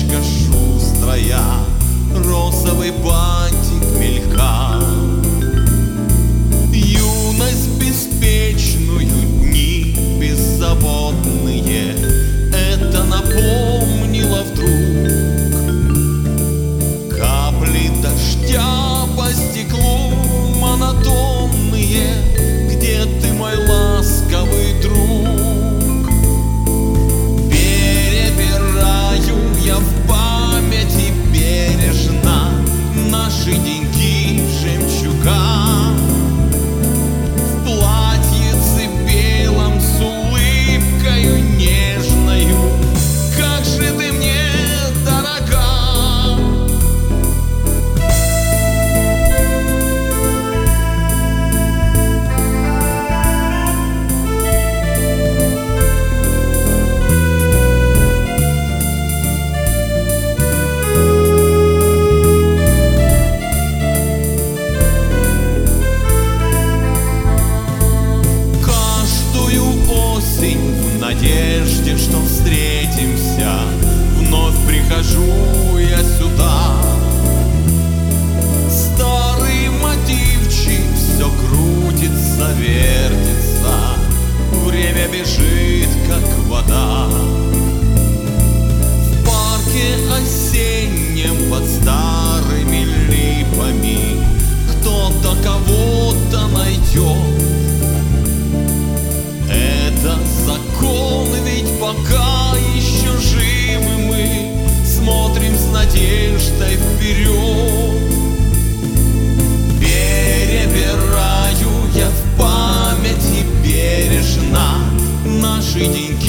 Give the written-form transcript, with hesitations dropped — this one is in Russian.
птичка шустрая, розовый бантик мелькал. Юность беспечную, дни беззаботные, это напомнило вдруг. Капли дождя по стеклу монотонные, где ты, мой ласковый друг? Перебираю я в памяти бережно наши деньги жемчуга. В платьице белом с улыбкою нежною, как же ты мне дорога. В надежде, что встретимся, вновь прихожу я сюда. Старый мотивчик все крутится, вертится, время бежит, как вода. В парке осеннем под старыми липами кто-то кого-то найдет. Это закон, ведь пока еще живы мы, смотрим с надеждой вперед. Перебираю я в памяти бережно наши деньги